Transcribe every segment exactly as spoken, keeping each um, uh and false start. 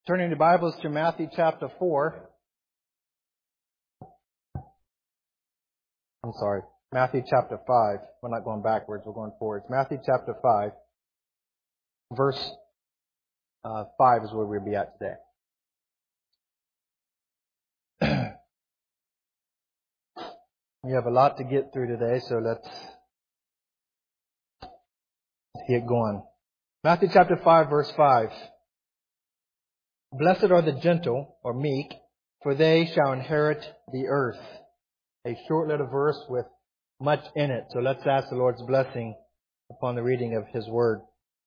Turning the Bibles to Matthew chapter four. I'm sorry, Matthew chapter five. We're not going backwards, we're going forwards. Matthew chapter five, verse uh, five is where we'll be at today. We have a lot to get through today, so let's get going. Matthew chapter five, verse five. Blessed are the gentle, or meek, for they shall inherit the earth. A short little verse with much in it. So let's ask the Lord's blessing upon the reading of His Word.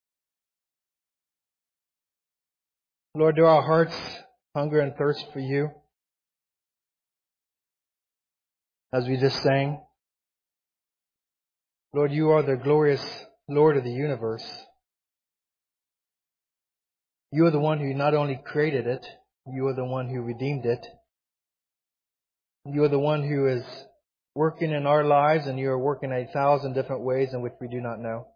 Lord, do our hearts hunger and thirst for You? As we just sang, Lord, You are the glorious Lord of the universe. You are the one who not only created it, You are the one who redeemed it. You are the one who is working in our lives, and You are working a thousand different ways in which we do not know.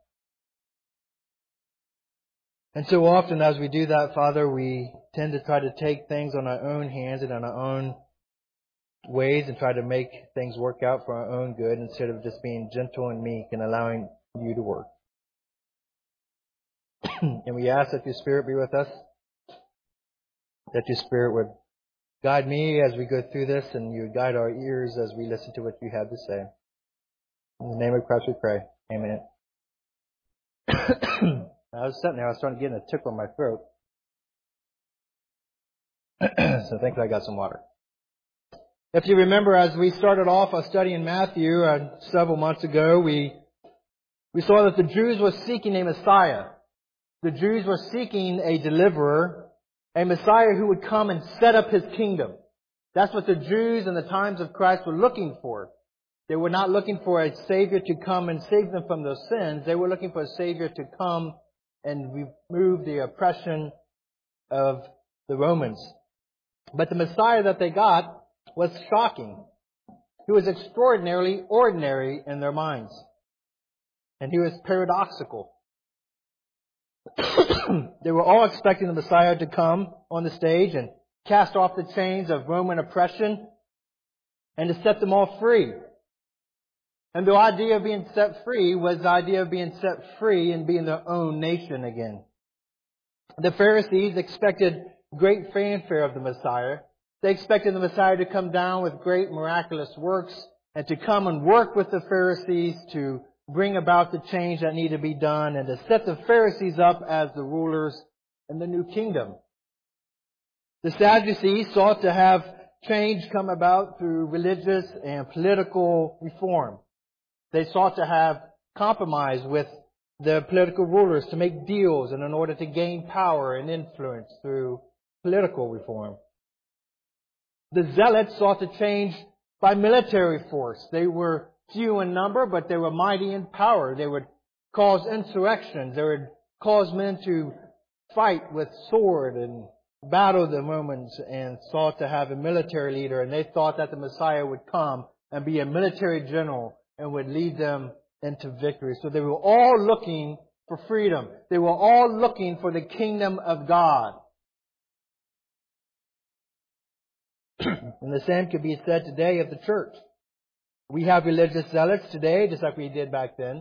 And so often as we do that, Father, we tend to try to take things on our own hands and on our own ways and try to make things work out for our own good instead of just being gentle and meek and allowing You to work. And we ask that Your Spirit be with us, that Your Spirit would guide me as we go through this, and You would guide our ears as we listen to what You have to say. In the name of Christ we pray. Amen. I was sitting there, I was starting to get a tickle in my throat. So thankfully I got some water. If you remember, as we started off our study in Matthew uh, several months ago, we we saw that the Jews were seeking a Messiah. The Jews were seeking a deliverer, a Messiah who would come and set up His kingdom. That's what the Jews in the times of Christ were looking for. They were not looking for a Savior to come and save them from their sins. They were looking for a Savior to come and remove the oppression of the Romans. But the Messiah that they got was shocking. He was extraordinarily ordinary in their minds. And He was paradoxical. They were all expecting the Messiah to come on the stage and cast off the chains of Roman oppression and to set them all free. And the idea of being set free was the idea of being set free and being their own nation again. The Pharisees expected great fanfare of the Messiah. They expected the Messiah to come down with great miraculous works and to come and work with the Pharisees to bring about the change that needed to be done and to set the Pharisees up as the rulers in the new kingdom. The Sadducees sought to have change come about through religious and political reform. They sought to have compromise with the political rulers to make deals and in order to gain power and influence through political reform. The Zealots sought to change by military force. They were few in number, but they were mighty in power. They would cause insurrections. They would cause men to fight with sword and battle the Romans and sought to have a military leader. And they thought that the Messiah would come and be a military general and would lead them into victory. So they were all looking for freedom. They were all looking for the kingdom of God. And the same could be said today of the church. We have religious zealots today, just like we did back then.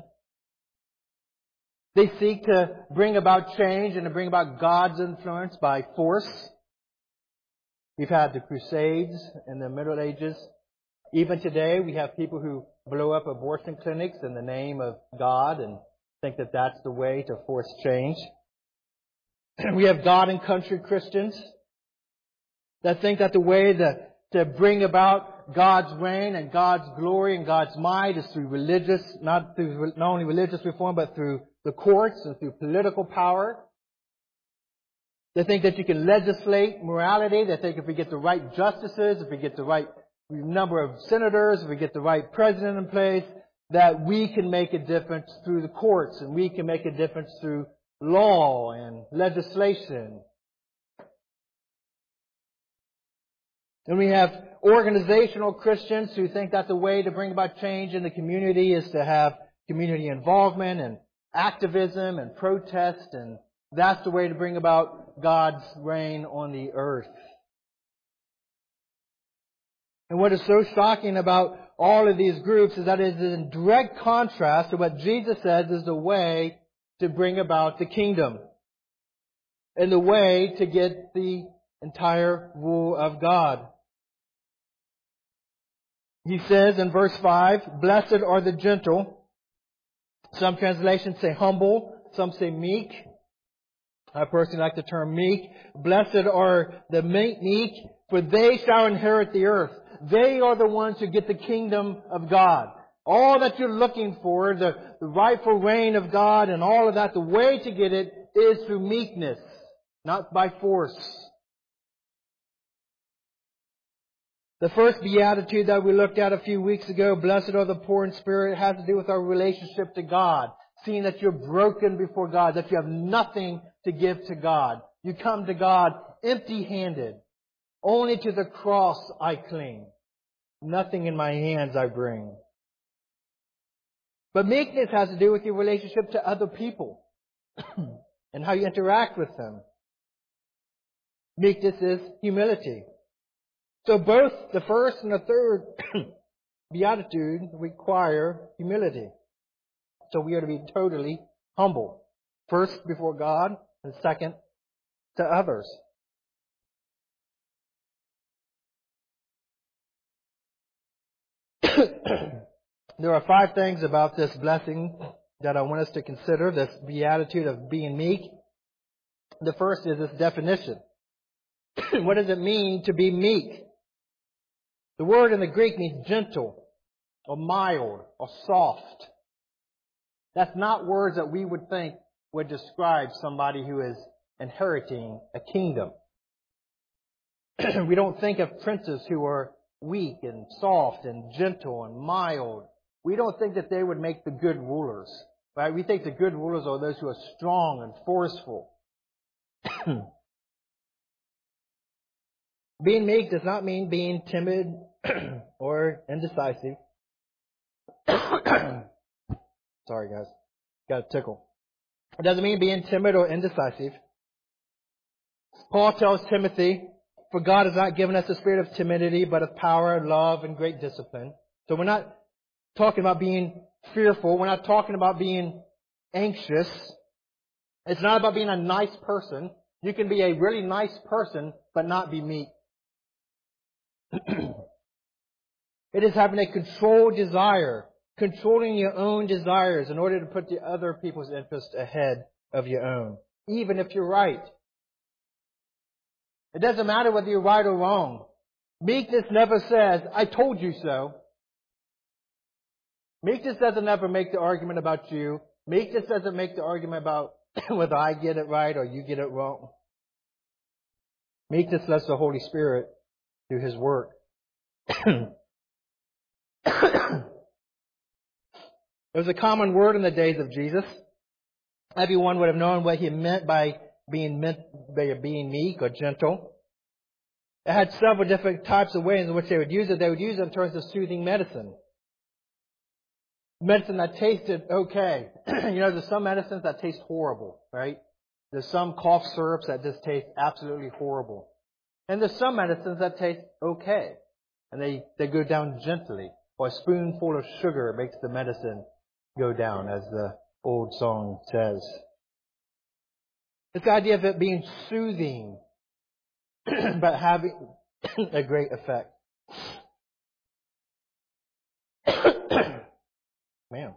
They seek to bring about change and to bring about God's influence by force. We've had the Crusades in the Middle Ages. Even today, we have people who blow up abortion clinics in the name of God and think that that's the way to force change. We have God and country Christians that think that the way to, to bring about God's reign and God's glory and God's might is through religious, not through not only religious reform, but through the courts and through political power. They think that you can legislate morality. They think if we get the right justices, if we get the right number of senators, if we get the right president in place, that we can make a difference through the courts and we can make a difference through law and legislation. And we have organizational Christians who think that the way to bring about change in the community is to have community involvement and activism and protest, and that's the way to bring about God's reign on the earth. And what is so shocking about all of these groups is that it is in direct contrast to what Jesus says is the way to bring about the kingdom and the way to get the entire rule of God. He says in verse five, "Blessed are the gentle." Some translations say humble. Some say meek. I personally like the term meek. "Blessed are the meek, for they shall inherit the earth." They are the ones who get the kingdom of God. All that you're looking for, the, the rightful reign of God and all of that, the way to get it is through meekness, not by force. The first beatitude that we looked at a few weeks ago, "Blessed are the poor in spirit," has to do with our relationship to God. Seeing that you're broken before God, that you have nothing to give to God. You come to God empty-handed. "Only to the cross I cling. Nothing in my hands I bring." But meekness has to do with your relationship to other people and how you interact with them. Meekness is humility. So both the first and the third beatitude require humility. So we are to be totally humble. First before God, and second to others. There are five things about this blessing that I want us to consider, this beatitude of being meek. The first is this definition. What does it mean to be meek? The word in the Greek means gentle, or mild, or soft. That's not words that we would think would describe somebody who is inheriting a kingdom. We don't think of princes who are weak and soft and gentle and mild. We don't think that they would make the good rulers. Right? We think the good rulers are those who are strong and forceful. Being meek does not mean being timid or indecisive. Sorry, guys. Got a tickle. It doesn't mean being timid or indecisive. Paul tells Timothy, "For God has not given us a spirit of timidity, but of power, love, and great discipline." So we're not talking about being fearful. We're not talking about being anxious. It's not about being a nice person. You can be a really nice person, but not be meek. It is having a controlled desire, controlling your own desires in order to put the other people's interests ahead of your own, even if you're right. It doesn't matter whether you're right or wrong. Meekness never says, "I told you so." Meekness doesn't ever make the argument about you. Meekness doesn't make the argument about whether I get it right or you get it wrong. Meekness lets the Holy Spirit do His work. It was a common word in the days of Jesus. Everyone would have known what He meant by being, meant by being meek or gentle. It had several different types of ways in which they would use it. They would use it in terms of soothing medicine. Medicine that tasted okay. You know, there's some medicines that taste horrible, right? There's some cough syrups that just taste absolutely horrible. And there's some medicines that taste okay. And they, they go down gently. Or a spoonful of sugar makes the medicine go down, as the old song says. It's the idea of it being soothing, but having a great effect. Man.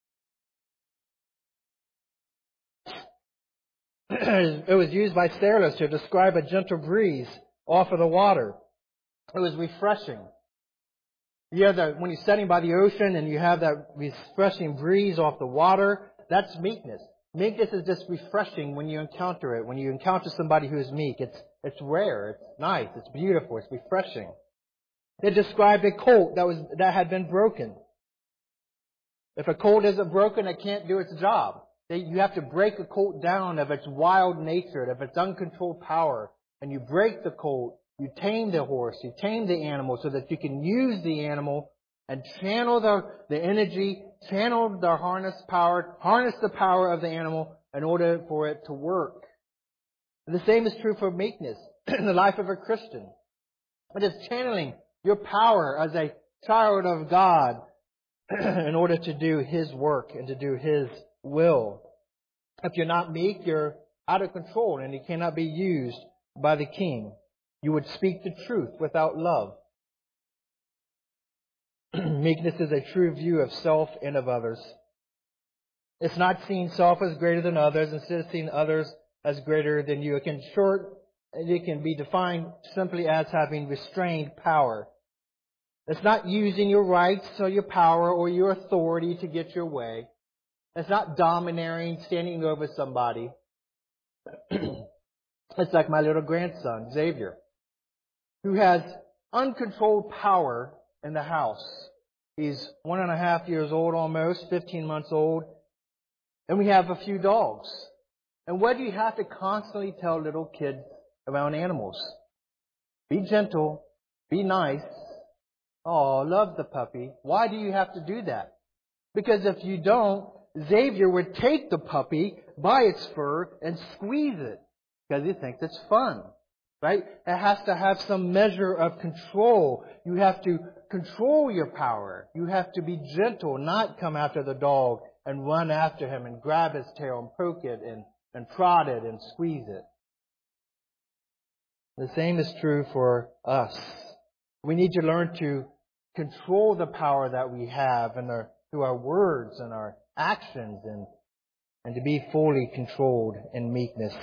It was used by sailors to describe a gentle breeze off of the water. It was refreshing. You have that when you're sitting by the ocean and you have that refreshing breeze off the water, that's meekness. Meekness is just refreshing when you encounter it. When you encounter somebody who is meek, it's it's rare, it's nice, it's beautiful, it's refreshing. It described a colt that was that had been broken. If a colt isn't broken, it can't do its job. You have to break a colt down of its wild nature, of its uncontrolled power. And you break the colt, you tame the horse, you tame the animal so that you can use the animal and channel the, the energy, channel the harness power, harness the power of the animal in order for it to work. And the same is true for meekness in the life of a Christian. It is channeling your power as a child of God in order to do His work and to do His will. If you're not meek, you're out of control and you cannot be used by the King. You would speak the truth without love. Meekness is a true view of self and of others. It's not seeing self as greater than others, instead of seeing others as greater than you. It can short, it can be defined simply as having restrained power. It's not using your rights or your power or your authority to get your way. It's not domineering, standing over somebody. It's like my little grandson, Xavier, who has uncontrolled power in the house. He's one and a half years old almost, fifteen months old. And we have a few dogs. And what do you have to constantly tell little kids around animals? Be gentle. Be nice. Oh, love the puppy. Why do you have to do that? Because if you don't, Xavier would take the puppy by its fur and squeeze it because he thinks it's fun. Right? It has to have some measure of control. You have to control your power. You have to be gentle, not come after the dog and run after him and grab his tail and poke it and, and prod it and squeeze it. The same is true for us. We need to learn to control the power that we have and our, through our words and our actions and, and to be fully controlled in meekness.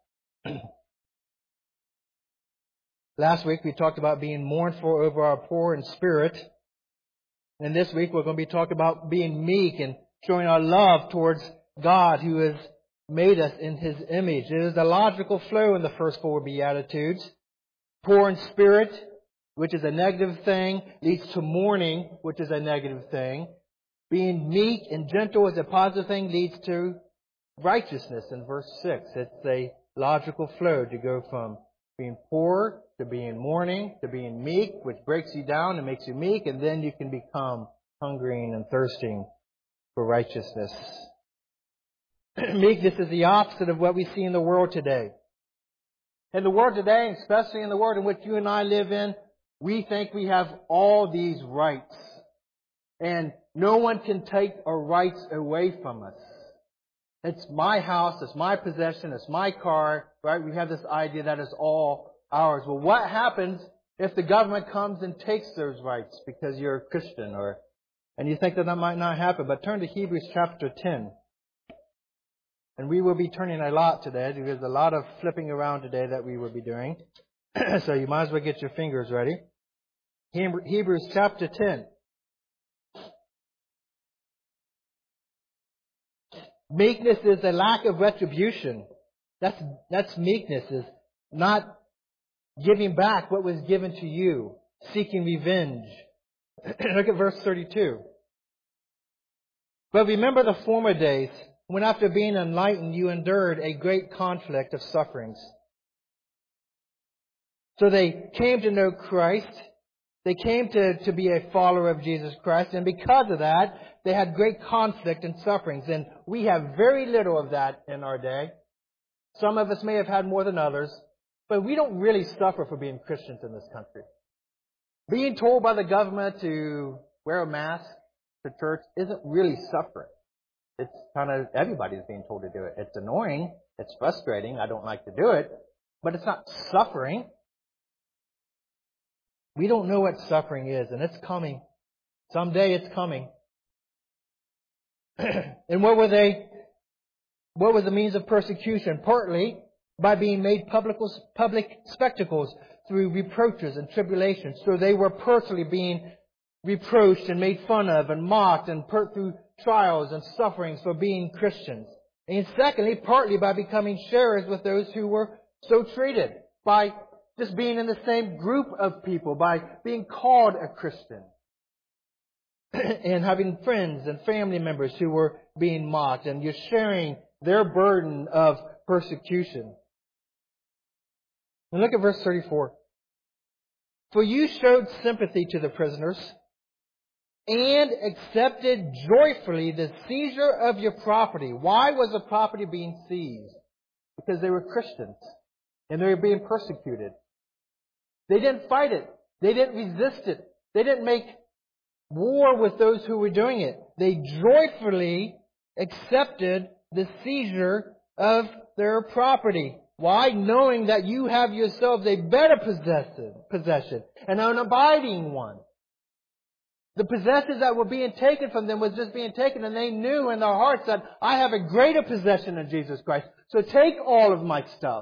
Last week we talked about being mournful over our poor in spirit. And this week we're going to be talking about being meek and showing our love towards God who has made us in His image. It is a logical flow in the first four Beatitudes. Poor in spirit, which is a negative thing, leads to mourning, which is a negative thing. Being meek and gentle is a positive thing, leads to righteousness in verse six. It's a logical flow to go from being poor to being mourning to being meek, which breaks you down and makes you meek, and then you can become hungering and thirsting for righteousness. Meekness is the opposite of what we see in the world today. In the world today, especially in the world in which you and I live in, we think we have all these rights. And no one can take our rights away from us. It's my house, it's my possession, it's my car, right? We have this idea that it's all ours. Well, what happens if the government comes and takes those rights because you're a Christian, or and you think that that might not happen? But turn to Hebrews chapter ten. And we will be turning a lot today. There's a lot of flipping around today that we will be doing. So you might as well get your fingers ready. Hebrews chapter ten. Meekness is a lack of retribution. That's, that's meekness, is not giving back what was given to you, seeking revenge. Look at verse thirty-two. But remember the former days, when after being enlightened you endured a great conflict of sufferings. So they came to know Christ. They came to, to be a follower of Jesus Christ. And because of that, they had great conflict and sufferings. And we have very little of that in our day. Some of us may have had more than others. But we don't really suffer for being Christians in this country. Being told by the government to wear a mask to church isn't really suffering. It's kind of, everybody's being told to do it. It's annoying. It's frustrating. I don't like to do it. But it's not suffering. We don't know what suffering is, and it's coming. Someday it's coming. And what were they? What was the means of persecution? Partly by being made public, public spectacles through reproaches and tribulations. So they were personally being reproached and made fun of and mocked and put through trials and sufferings for being Christians. And secondly, partly by becoming sharers with those who were so treated, by just being in the same group of people, by being called a Christian. And having friends and family members who were being mocked, and you're sharing their burden of persecution. And look at verse thirty-four. For you showed sympathy to the prisoners and accepted joyfully the seizure of your property. Why was the property being seized? Because they were Christians. and they were being persecuted. They didn't fight it. They didn't resist it. They didn't make war with those who were doing it. They joyfully accepted the seizure of their property. Why? Knowing that you have yourselves a better possession and an abiding one. The possessions that were being taken from them was just being taken, and they knew in their hearts that I have a greater possession in Jesus Christ. So take all of my stuff.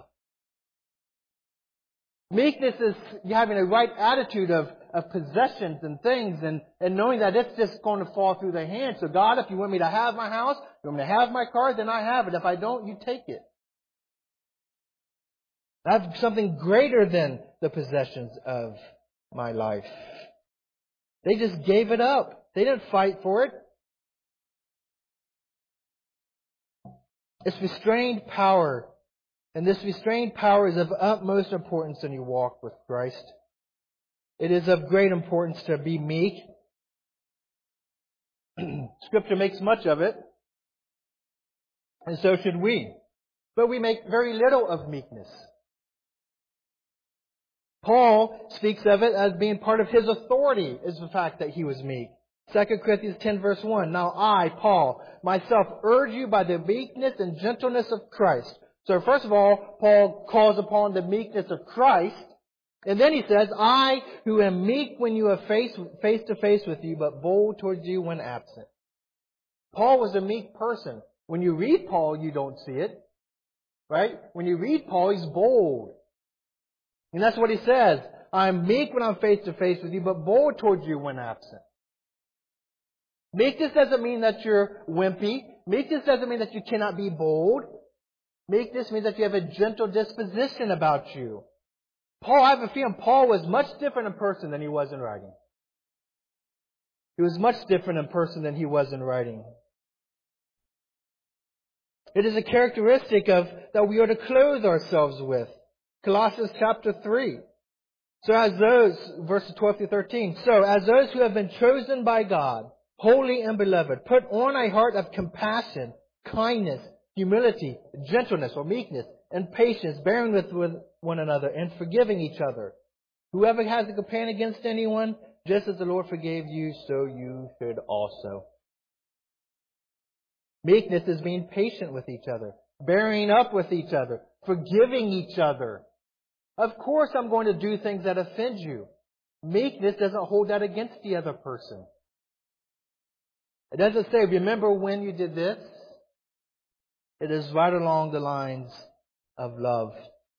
Meekness is having a right attitude of, of possessions and things and, and knowing that it's just going to fall through their hands. So God, if you want me to have my house, you want me to have my car, then I have it. If I don't, you take it. I have something greater than the possessions of my life. They just gave it up. They didn't fight for it. It's restrained power. And this restrained power is of utmost importance in your walk with Christ. It is of great importance to be meek. Scripture makes much of it. And so should we. But we make very little of meekness. Paul speaks of it as being part of his authority, is the fact that he was meek. Second Corinthians ten verse one. Now I, Paul, myself urge you by the meekness and gentleness of Christ. So first of all, Paul calls upon the meekness of Christ. And then he says, I who am meek when you are face, face to face with you, but bold towards you when absent. Paul was a meek person. When you read Paul, you don't see it. Right? When you read Paul, he's bold. And that's what he says. I'm meek when I'm face to face with you, but bold towards you when absent. Meekness doesn't mean that you're wimpy. Meekness doesn't mean that you cannot be bold. Meekness means that you have a gentle disposition about you. Paul, I have a feeling Paul was much different in person than he was in writing. He was much different in person than he was in writing. It is a characteristic of that we are to clothe ourselves with. Colossians chapter three. So as those, verses twelve through thirteen. So as those who have been chosen by God, holy and beloved, put on a heart of compassion, kindness, humility, gentleness or meekness, and patience, bearing with one another and forgiving each other. Whoever has a complaint against anyone, just as the Lord forgave you, so you should also. Meekness is being patient with each other, bearing up with each other, forgiving each other. Of course I'm going to do things that offend you. Meekness doesn't hold that against the other person. It doesn't say, remember when you did this? It is right along the lines of love.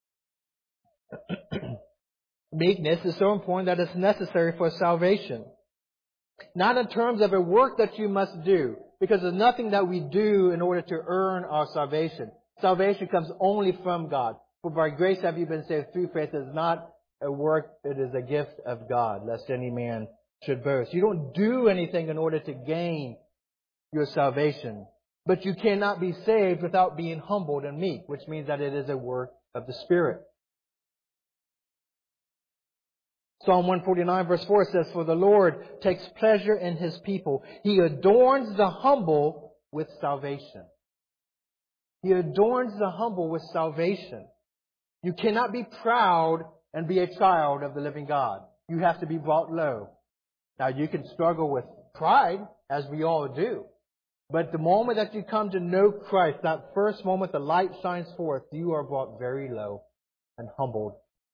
Meekness is so important that it's necessary for salvation. Not in terms of a work that you must do, because there's nothing that we do in order to earn our salvation. Salvation comes only from God. For by grace have you been saved through faith. It is not a work, it is a gift of God, lest any man should boast. You don't do anything in order to gain your salvation. But you cannot be saved without being humbled and meek, which means that it is a work of the Spirit. Psalm one forty-nine verse four says, for the Lord takes pleasure in His people. He adorns the humble with salvation. He adorns the humble with salvation. You cannot be proud and be a child of the living God. You have to be brought low. Now you can struggle with pride, as we all do. But the moment that you come to know Christ, that first moment the light shines forth, you are brought very low and humbled.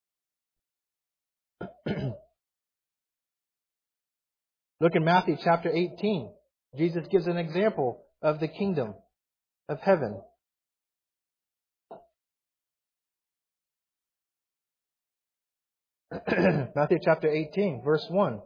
Look in Matthew chapter eighteen. Jesus gives an example of the kingdom of heaven. Matthew chapter eighteen, verse one.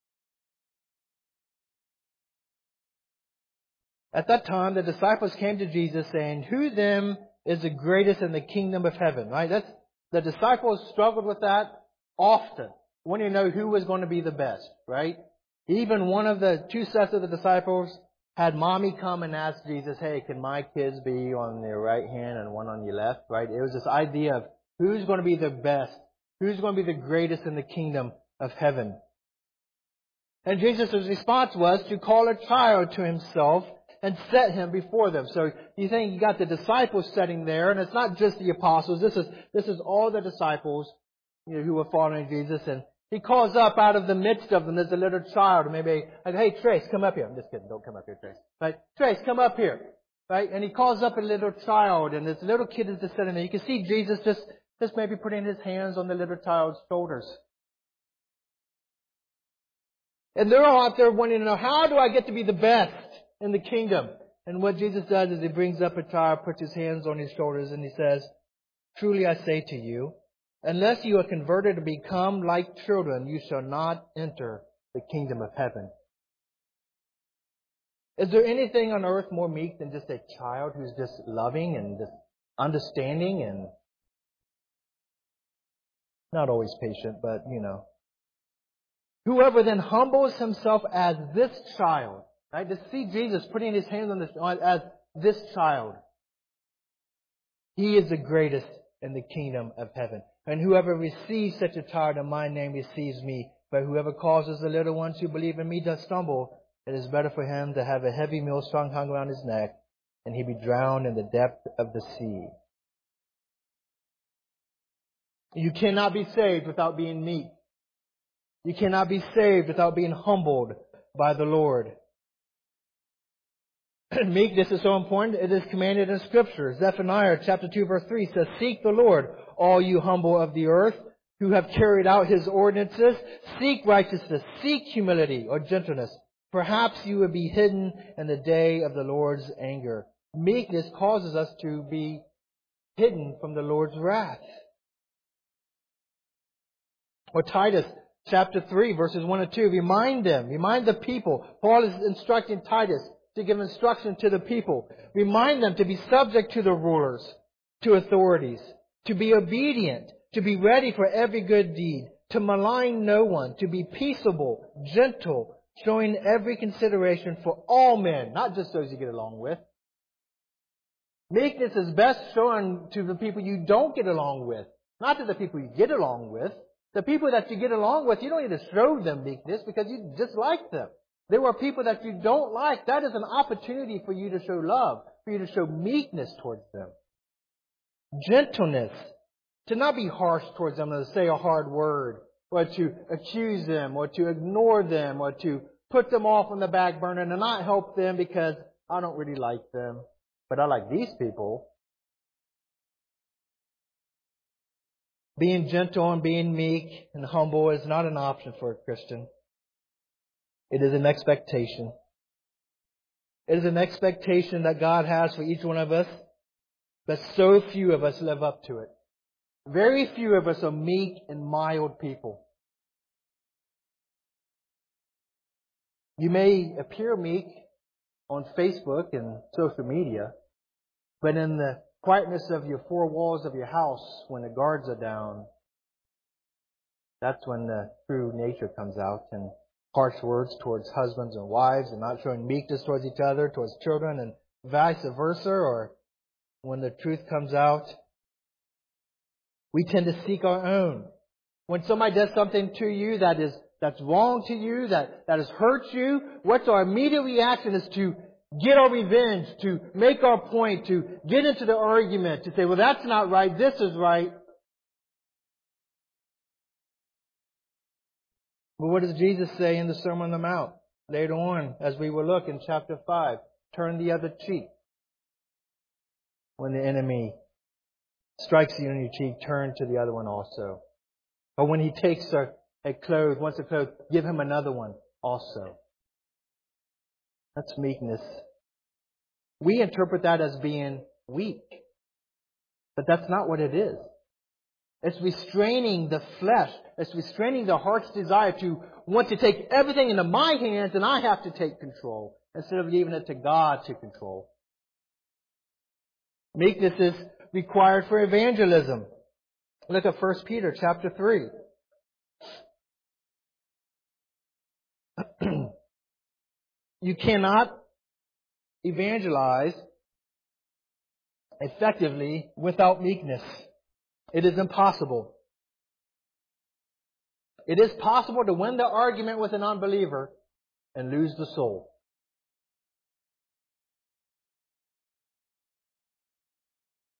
At that time, the disciples came to Jesus saying, who then is the greatest in the kingdom of heaven? Right? That's, the disciples struggled with that often, wanting to know who was going to be the best, right? Even one of the two sets of the disciples had mommy come and ask Jesus, hey, can my kids be on your right hand and one on your left, right? It was this idea of who's going to be the best, who's going to be the greatest in the kingdom of heaven. And Jesus' response was to call a child to Himself and set him before them. So you think you got the disciples sitting there, and it's not just the apostles. This is this is all the disciples, you know, who were following Jesus. And he calls up out of the midst of them. There's a little child, maybe like, hey Trace, come up here. I'm just kidding. Don't come up here, Trace. Right? Trace, come up here. Right? And he calls up a little child, and this little kid is just sitting there. You can see Jesus just just maybe putting his hands on the little child's shoulders. And they're all out there wanting to know, how do I get to be the best in the kingdom? And what Jesus does is he brings up a child, puts his hands on his shoulders, and he says, truly I say to you, unless you are converted to become like children, you shall not enter the kingdom of heaven. Is there anything on earth more meek than just a child who's just loving and just understanding and not always patient, but, you know. Whoever then humbles himself as this child, right? To see Jesus putting his hands on this as this child, he is the greatest in the kingdom of heaven. And whoever receives such a child in my name receives me. But whoever causes the little ones who believe in me to stumble, it is better for him to have a heavy millstone hung around his neck, and he be drowned in the depth of the sea. You cannot be saved without being meek. You cannot be saved without being humbled by the Lord. Meekness is so important. It is commanded in Scripture. Zephaniah chapter two verse three says, seek the Lord, all you humble of the earth, who have carried out His ordinances. Seek righteousness. Seek humility or gentleness. Perhaps you will be hidden in the day of the Lord's anger. Meekness causes us to be hidden from the Lord's wrath. Or Titus chapter three verses one and two. Remind them. Remind the people. Paul is instructing Titus to give instruction to the people. Remind them to be subject to the rulers, to authorities, to be obedient, to be ready for every good deed, to malign no one, to be peaceable, gentle, showing every consideration for all men, not just those you get along with. Meekness is best shown to the people you don't get along with, not to the people you get along with. The people that you get along with, you don't need to show them meekness because you dislike them. There are people that you don't like. That is an opportunity for you to show love, for you to show meekness towards them. Gentleness. To not be harsh towards them, to say a hard word, or to accuse them, or to ignore them, or to put them off on the back burner and not help them because I don't really like them, but I like these people. Being gentle and being meek and humble is not an option for a Christian. It is an expectation. It is an expectation that God has for each one of us, but so few of us live up to it. Very few of us are meek and mild people. You may appear meek on Facebook and social media, but in the quietness of your four walls of your house, when the guards are down, that's when the true nature comes out, and harsh words towards husbands and wives, and not showing meekness towards each other, towards children, and vice versa, or when the truth comes out, we tend to seek our own. When somebody does something to you that is that's wrong to you, that, that has hurt you, what's our immediate reaction is to get our revenge, to make our point, to get into the argument, to say, well, that's not right, this is right. But what does Jesus say in the Sermon on the Mount? Later on, as we will look in chapter five, turn the other cheek. When the enemy strikes you on your cheek, turn to the other one also. Or when he takes a, a cloth, wants a cloth, give him another one also. That's meekness. We interpret that as being weak. But that's not what it is. It's restraining the flesh. It's restraining the heart's desire to want to take everything into my hands and I have to take control instead of leaving it to God to control. Meekness is required for evangelism. Look at First Peter chapter three. You cannot evangelize effectively without meekness. It is impossible. It is possible to win the argument with an unbeliever and lose the soul.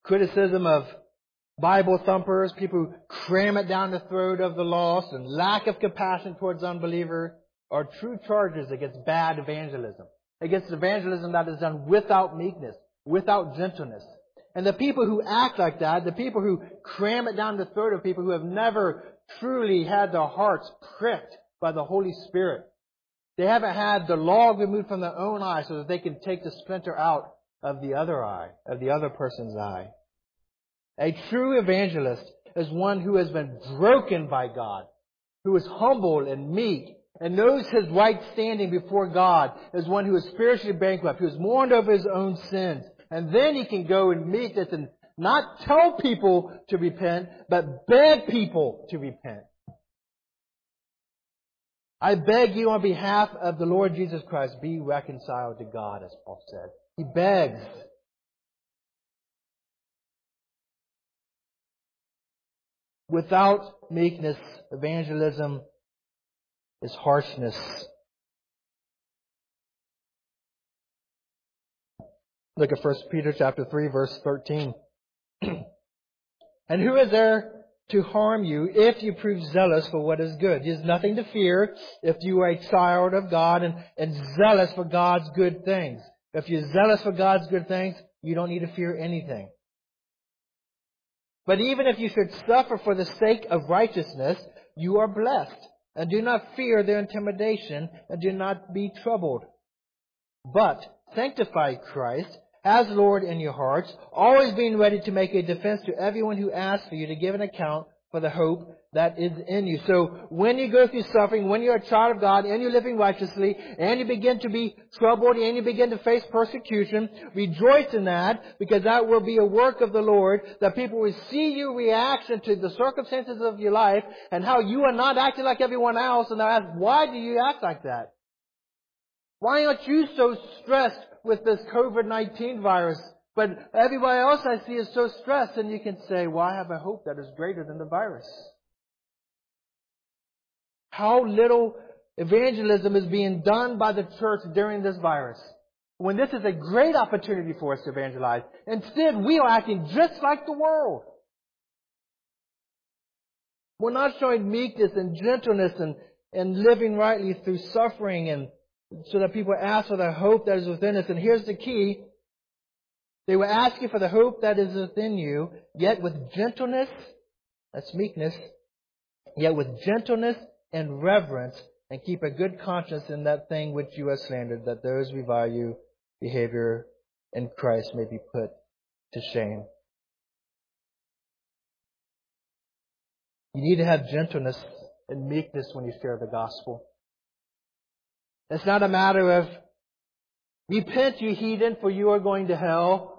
criticism of Bible thumpers, people who cram it down the throat of the lost, and lack of compassion towards unbelievers are true charges against bad evangelism. Against evangelism that is done without meekness, without gentleness. And the people who act like that, the people who cram it down the throat of people who have never truly had their hearts pricked by the Holy Spirit. They haven't had the log removed from their own eye so that they can take the splinter out of the other eye, of the other person's eye. A true evangelist is one who has been broken by God, who is humble and meek, and knows his right standing before God, is one who is spiritually bankrupt, who has mourned over his own sins. And then he can go in meekness and not tell people to repent, but beg people to repent. I beg you on behalf of the Lord Jesus Christ, be reconciled to God, as Paul said. He begs. Without meekness, evangelism is harshness. Look at First Peter chapter three, verse thirteen. And who is there to harm you if you prove zealous for what is good? There's nothing to fear if you are a child of God and, and zealous for God's good things. If you're zealous for God's good things, you don't need to fear anything. But even if you should suffer for the sake of righteousness, you are blessed. And do not fear their intimidation, and do not be troubled. But sanctify Christ as Lord in your hearts, always being ready to make a defense to everyone who asks for you to give an account for the hope that is in you. So when you go through suffering, when you're a child of God and you're living righteously, and you begin to be troubled and you begin to face persecution, rejoice in that, because that will be a work of the Lord, that people will see your reaction to the circumstances of your life and how you are not acting like everyone else, and they'll ask, why do you act like that? Why aren't you so stressed with this covid nineteen virus? But everybody else I see is so stressed, and you can say, well, I have a hope that is greater than the virus. How little evangelism is being done by the church during this virus, when this is a great opportunity for us to evangelize. Instead, we are acting just like the world. We're not showing meekness and gentleness and, and living rightly through suffering, and so that people ask for the hope that is within us. And here's the key. They will ask you for the hope that is within you, yet with gentleness, that's meekness, yet with gentleness and reverence, and keep a good conscience in that thing which you have slandered, that those revile you behavior in Christ may be put to shame. You need to have gentleness and meekness when you share the gospel. It's not a matter of, repent, you heathen, for you are going to hell.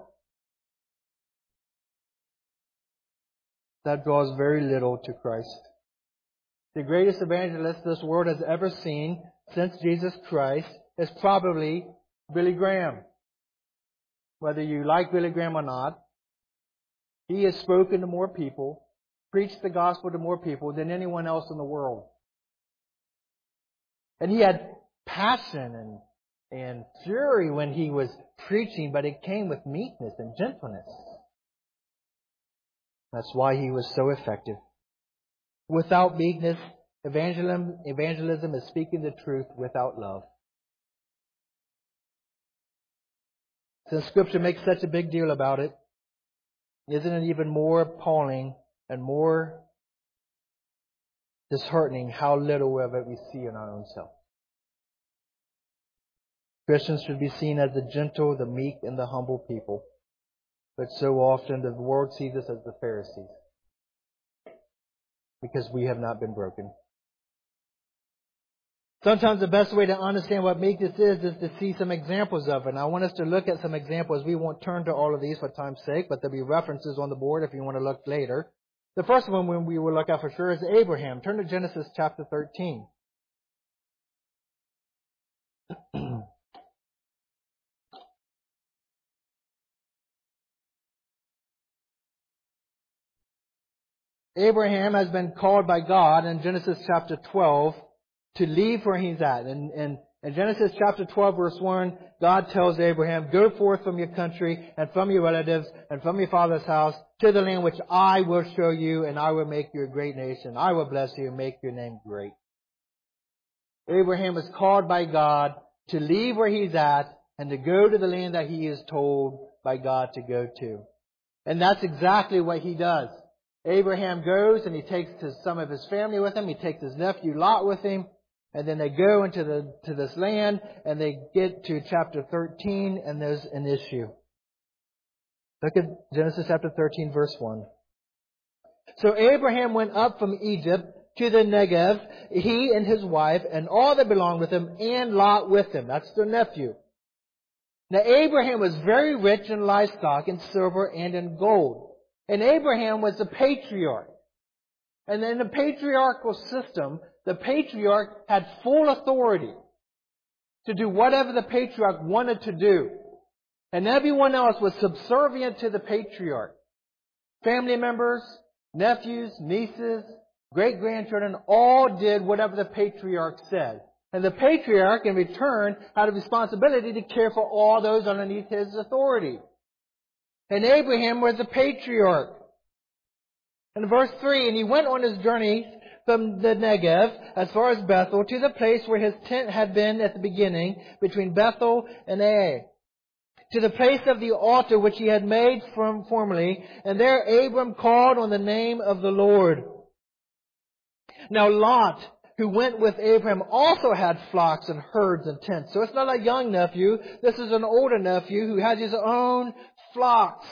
That draws very little to Christ. The greatest evangelist this world has ever seen since Jesus Christ is probably Billy Graham. Whether you like Billy Graham or not, he has spoken to more people, preached the gospel to more people than anyone else in the world. And he had passion and, and fury when he was preaching, but it came with meekness and gentleness. That's why he was so effective. Without meekness, evangelism, evangelism is speaking the truth without love. Since Scripture makes such a big deal about it, isn't it even more appalling and more disheartening how little of it we see in our own self? Christians should be seen as the gentle, the meek, and the humble people. But so often the world sees us as the Pharisees, because we have not been broken. Sometimes the best way to understand what meekness is is to see some examples of it. And I want us to look at some examples. We won't turn to all of these for time's sake, but there'll be references on the board if you want to look later. The first one we will look at for sure is Abraham. Turn to Genesis chapter thirteen. Abraham has been called by God in Genesis chapter twelve to leave where he's at. And, and In Genesis chapter twelve, verse one, God tells Abraham, go forth from your country and from your relatives and from your father's house to the land which I will show you, and I will make you a great nation. I will bless you and make your name great. Abraham was called by God to leave where he's at and to go to the land that he is told by God to go to. And that's exactly what he does. Abraham goes and he takes his, some of his family with him. He takes his nephew Lot with him. And then they go into the to this land and they get to chapter thirteen and there's an issue. Look at Genesis chapter thirteen, verse one. So Abraham went up from Egypt to the Negev, he and his wife and all that belonged with him, and Lot with him. That's their nephew. Now Abraham was very rich in livestock, in silver, and in gold. And Abraham was the patriarch. And in the patriarchal system, the patriarch had full authority to do whatever the patriarch wanted to do. And everyone else was subservient to the patriarch. Family members, nephews, nieces, great-grandchildren all did whatever the patriarch said. And the patriarch, in return, had a responsibility to care for all those underneath his authority. And Abraham was the patriarch. In verse three, and he went on his journey from the Negev as far as Bethel to the place where his tent had been at the beginning, between Bethel and Ai, to the place of the altar which he had made from formerly. And there Abram called on the name of the Lord. Now Lot, who went with Abraham, also had flocks and herds and tents. So it's not a young nephew. This is an older nephew who has his own flocks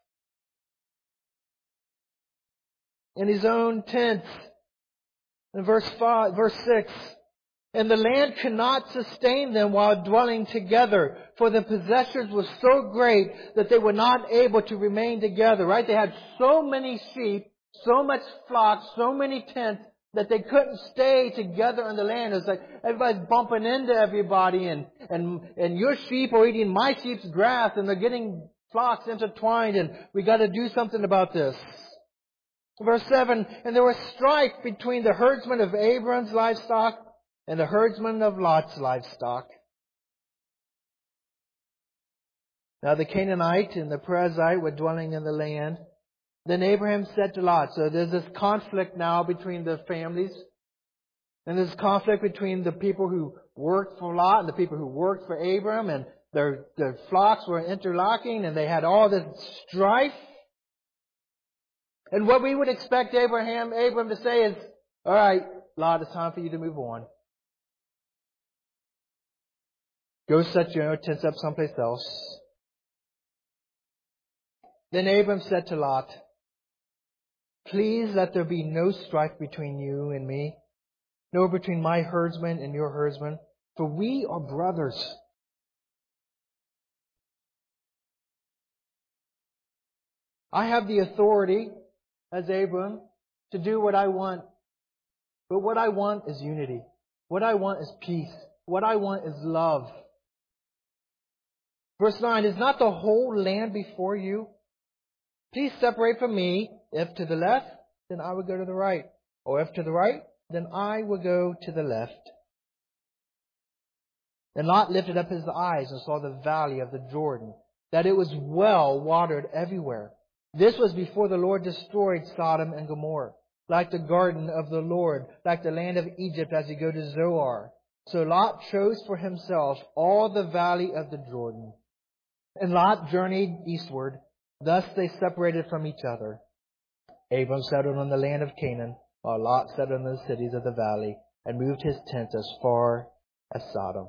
and his own tents. In verse five, verse six, and the land could not sustain them while dwelling together, for the possessions were so great that they were not able to remain together. Right? They had so many sheep, so much flock, so many tents that they couldn't stay together on the land. It's like everybody's bumping into everybody, and and and your sheep are eating my sheep's grass, and they're getting flocks intertwined, and we got to do something about this. Verse seven, and there was strife between the herdsmen of Abram's livestock and the herdsmen of Lot's livestock. Now the Canaanite and the Perizzite were dwelling in the land. Then Abraham said to Lot, so there's this conflict now between the families. And there's conflict between the people who worked for Lot and the people who worked for Abram. And their, their flocks were interlocking and they had all this strife. And what we would expect Abraham, Abram to say is, all right, Lot, it's time for you to move on. Go set your tents up someplace else. Then Abram said to Lot, please let there be no strife between you and me, nor between my herdsmen and your herdsmen, for we are brothers. I have the authority as Abram to do what I want. But what I want is unity. What I want is peace. What I want is love. Verse nine, is not the whole land before you? Please separate from me. If to the left, then I will go to the right. Or if to the right, then I will go to the left. And Lot lifted up his eyes and saw the valley of the Jordan, that it was well watered everywhere. This was before the Lord destroyed Sodom and Gomorrah, like the garden of the Lord, like the land of Egypt as you go to Zoar. So Lot chose for himself all the valley of the Jordan. And Lot journeyed eastward. Thus they separated from each other. Abram settled on the land of Canaan, while Lot settled in the cities of the valley, and moved his tent as far as Sodom.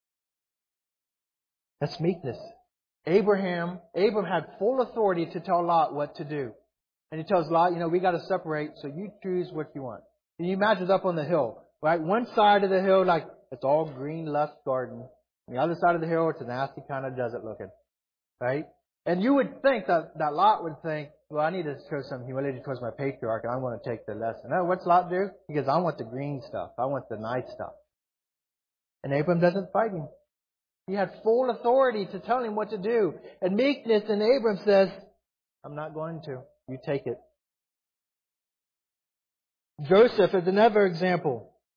That's meekness. Abraham, Abram had full authority to tell Lot what to do. And he tells Lot, you know, we got to separate, so you choose what you want. And you imagine it up on the hill, right? One side of the hill, like, it's all green, lush garden. On the other side of the hill, it's a nasty kind of desert looking, right? And you would think that, that Lot would think, well, I need to show some humility towards my patriarch, and I want to take the lesson. No, what's Lot do? He goes, I want the green stuff. I want the nice stuff. And Abram doesn't fight him. He had full authority to tell him what to do. And meekness in Abram says, I'm not going to. You take it. Joseph is another example.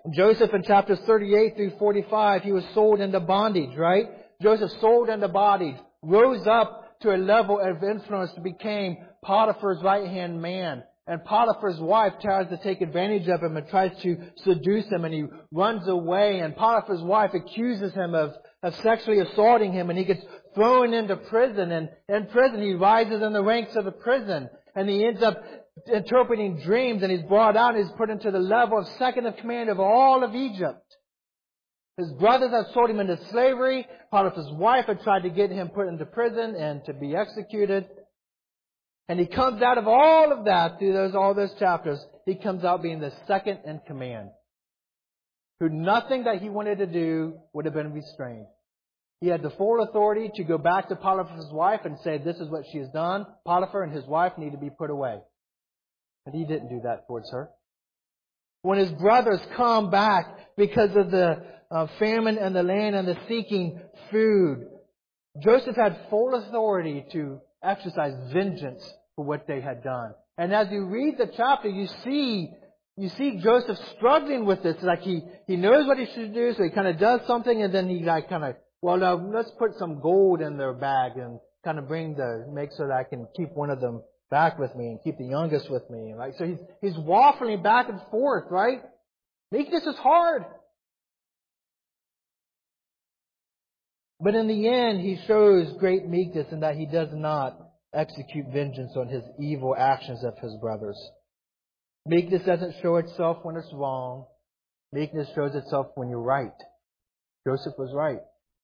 Joseph in chapters thirty-eight through forty-five, he was sold into bondage, right? Joseph sold into bondage, rose up to a level of influence, became Potiphar's right-hand man. And Potiphar's wife tries to take advantage of him and tries to seduce him, and he runs away. And Potiphar's wife accuses him of, of sexually assaulting him, and he gets thrown into prison. And in prison, he rises in the ranks of the prison, and he ends up interpreting dreams, and he's brought out and he's put into the level of second of command of all of Egypt. His brothers had sold him into slavery. Potiphar's wife had tried to get him put into prison and to be executed. And he comes out of all of that, through those all those chapters, he comes out being the second in command, who nothing that he wanted to do would have been restrained. He had the full authority to go back to Potiphar's wife and say, this is what she has done. Potiphar and his wife need to be put away. And he didn't do that towards her. When his brothers come back because of the uh, famine in the land and the seeking food, Joseph had full authority to exercise vengeance for what they had done. And as you read the chapter, you see you see Joseph struggling with this. Like he, he knows what he should do, so he kind of does something, and then he like kind of, well, now let's put some gold in their bag and kind of bring the, make so that I can keep one of them back with me and keep the youngest with me. Like, so he's, he's waffling back and forth, right? Meekness is hard. But in the end, he shows great meekness in that he does not execute vengeance on his evil actions of his brothers. Meekness doesn't show itself when it's wrong. Meekness shows itself when you're right. Joseph was right.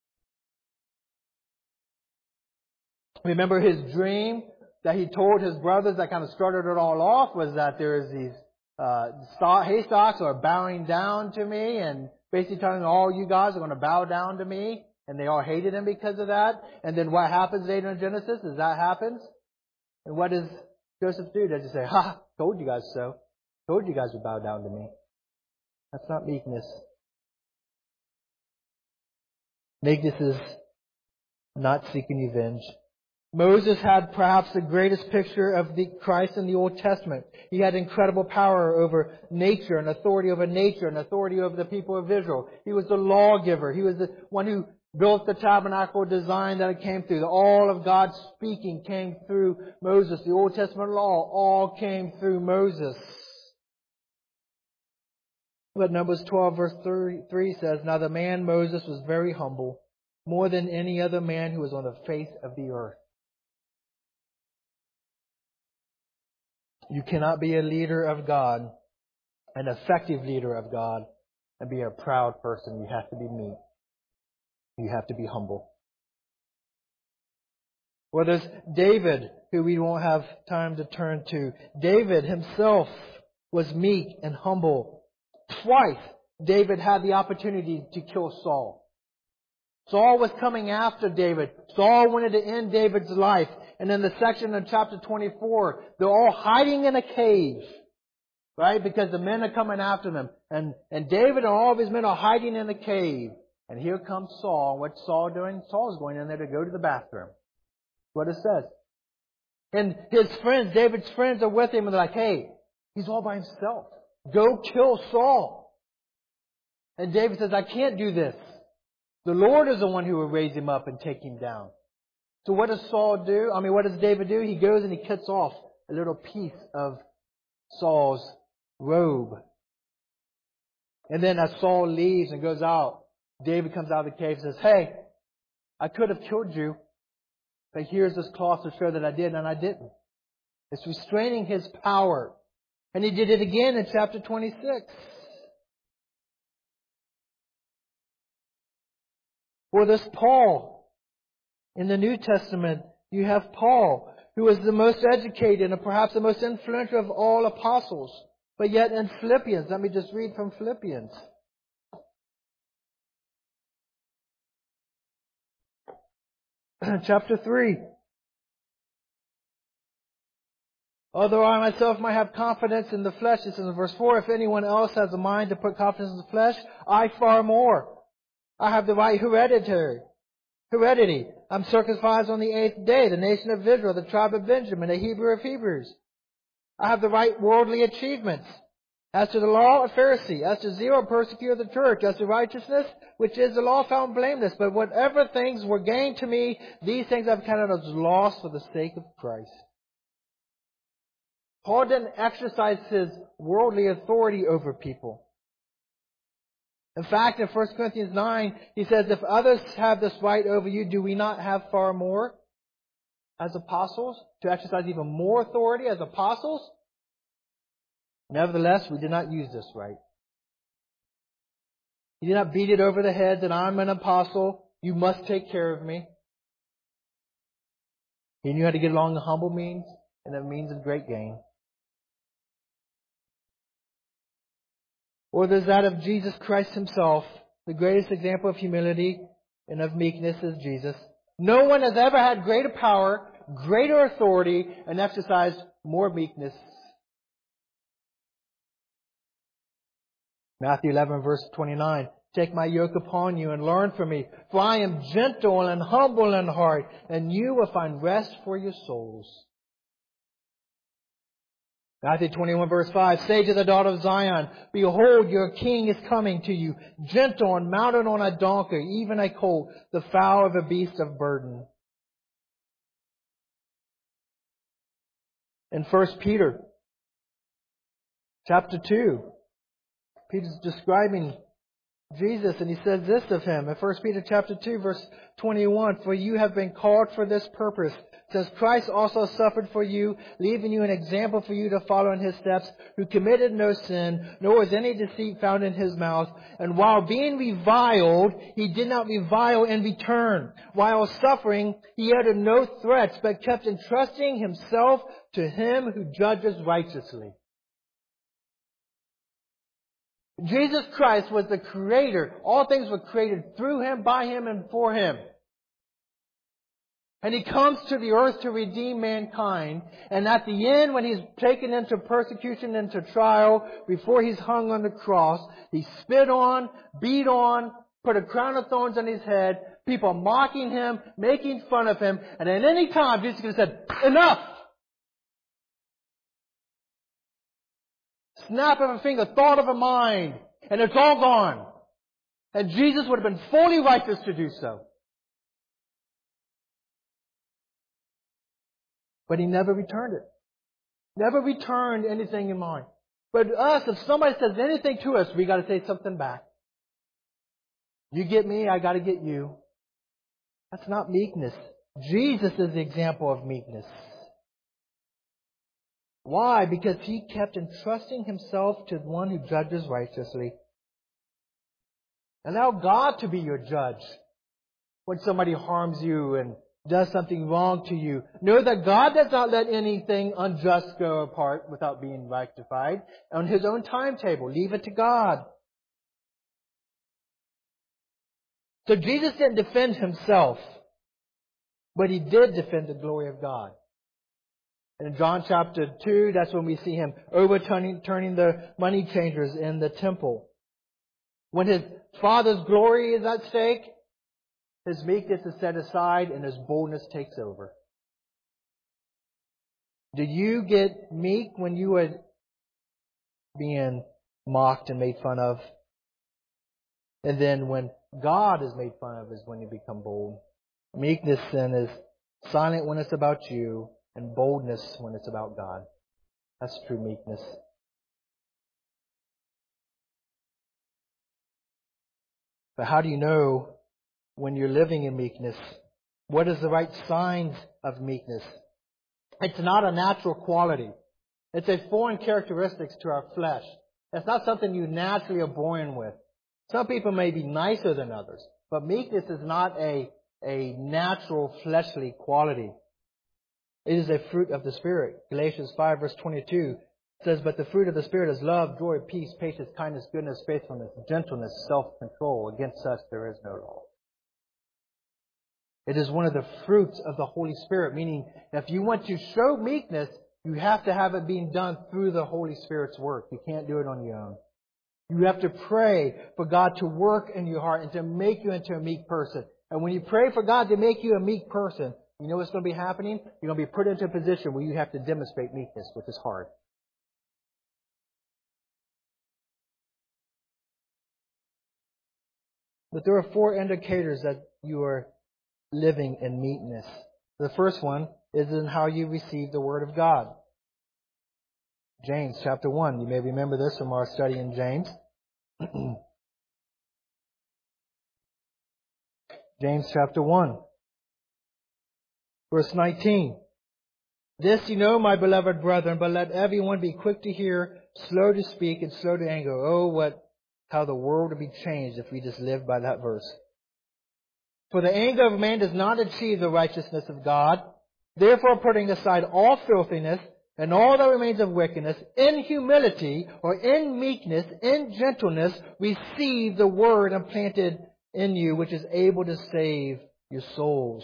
Remember his dream that he told his brothers that kind of started it all off was that there is these uh, haystacks are bowing down to me, and basically telling all you guys are going to bow down to me. And they all hated him because of that. And then what happens later in Genesis is that happens. And what does Joseph do? Does he say, ha, told you guys so. Told you guys would bow down to me. That's not meekness. Meekness is not seeking revenge. Moses had perhaps the greatest picture of the Christ in the Old Testament. He had incredible power over nature and authority over nature and authority over the people of Israel. He was the lawgiver. He was the one who built the tabernacle design that it came through. All of God's speaking came through Moses. The Old Testament law all came through Moses. But Numbers twelve verse thirty-three says, now the man Moses was very humble, more than any other man who was on the face of the earth. You cannot be a leader of God, an effective leader of God, and be a proud person. You have to be meek. You have to be humble. Well, there's David, who we won't have time to turn to. David himself was meek and humble. Twice, David had the opportunity to kill Saul. Saul was coming after David. Saul wanted to end David's life. And in the section in chapter twenty-four, they're all hiding in a cave. Right? Because the men are coming after them. And, and David and all of his men are hiding in a cave. And here comes Saul. What's Saul doing? Saul's going in there to go to the bathroom. That's what it says. And his friends, David's friends, are with him, and they're like, hey, he's all by himself. Go kill Saul. And David says, I can't do this. The Lord is the one who will raise him up and take him down. So what does Saul do? I mean, what does David do? He goes and he cuts off a little piece of Saul's robe. And then as Saul leaves and goes out, David comes out of the cave and says, hey, I could have killed you, but here's this cloth to show that I did, and I didn't. It's restraining his power. And he did it again in chapter twenty-six. Or there's Paul. In the New Testament, you have Paul, who was the most educated and perhaps the most influential of all apostles. But yet in Philippians, let me just read from Philippians. Chapter three. Although I myself might have confidence in the flesh, this is in verse four, if anyone else has a mind to put confidence in the flesh, I far more. I have the right hereditary, heredity. I'm circumcised on the eighth day, the nation of Israel, the tribe of Benjamin, a Hebrew of Hebrews. I have the right worldly achievements. As to the law, a Pharisee. As to zeal, a persecutor of the church. As to righteousness, which is the law, found blameless. But whatever things were gained to me, these things I've counted as loss for the sake of Christ. Paul didn't exercise his worldly authority over people. In fact, in First Corinthians nine, he says, if others have this right over you, do we not have far more as apostles? To exercise even more authority as apostles? Nevertheless, we did not use this right. He did not beat it over the head that I'm an apostle. You must take care of me. He knew how to get along the humble means and the means of great gain. Or there's that of Jesus Christ Himself. The greatest example of humility and of meekness is Jesus. No one has ever had greater power, greater authority, and exercised more meekness. Matthew eleven, verse twenty-nine. Take my yoke upon you and learn from me, for I am gentle and humble in heart, and you will find rest for your souls. Matthew twenty-one, verse five. Say to the daughter of Zion, behold, your king is coming to you, gentle and mounted on a donkey, even a colt, the foal of a beast of burden. In First Peter, chapter two, Peter's describing Jesus, and he says this of Him in First Peter chapter two, verse twenty-one, for you have been called for this purpose, since Christ also suffered for you, leaving you an example for you to follow in His steps, who committed no sin, nor was any deceit found in His mouth. And while being reviled, He did not revile in return. While suffering, He uttered no threats, but kept entrusting Himself to Him who judges righteously. Jesus Christ was the Creator. All things were created through Him, by Him, and for Him. And He comes to the earth to redeem mankind. And at the end, when He's taken into persecution, into trial, before He's hung on the cross, He spit on, beat on, put a crown of thorns on His head, people mocking Him, making fun of Him. And at any time, Jesus could have said, enough! Snap of a finger, thought of a mind, and it's all gone. And Jesus would have been fully righteous to do so. But He never returned it. Never returned anything in mind. But us, if somebody says anything to us, we got to say something back. You get me, I got to get you. That's not meekness. Jesus is the example of meekness. Why? Because He kept entrusting Himself to the one who judges righteously. Allow God to be your judge when somebody harms you and does something wrong to you. Know that God does not let anything unjust go apart without being rectified on His own timetable. Leave it to God. So Jesus didn't defend Himself, but He did defend the glory of God. And in John chapter two, that's when we see Him overturning turning the money changers in the temple. When His Father's glory is at stake, His meekness is set aside and His boldness takes over. Do you get meek when you are being mocked and made fun of? And then when God is made fun of is when you become bold. Meekness then is silent when it's about you, and boldness when it's about God. That's true meekness. But how do you know when you're living in meekness? What is the right signs of meekness? It's not a natural quality. It's a foreign characteristic to our flesh. It's not something you naturally are born with. Some people may be nicer than others, but meekness is not a, a natural fleshly quality. It is a fruit of the Spirit. Galatians five verse twenty-two says, but the fruit of the Spirit is love, joy, peace, patience, kindness, goodness, faithfulness, gentleness, self-control. Against such there is no law. It is one of the fruits of the Holy Spirit, meaning if you want to show meekness, you have to have it being done through the Holy Spirit's work. You can't do it on your own. You have to pray for God to work in your heart and to make you into a meek person. And when you pray for God to make you a meek person, you know what's going to be happening? You're going to be put into a position where you have to demonstrate meekness, which is hard. But there are four indicators that you are living in meekness. The first one is in how you receive the Word of God. James chapter one. You may remember this from our study in James. James chapter one. Verse nineteen. This you know, my beloved brethren, but let everyone be quick to hear, slow to speak, and slow to anger. Oh, what, how the world would be changed if we just lived by that verse. For the anger of man does not achieve the righteousness of God. Therefore, putting aside all filthiness and all that remains of wickedness, in humility or in meekness, in gentleness, receive the word implanted in you, which is able to save your souls.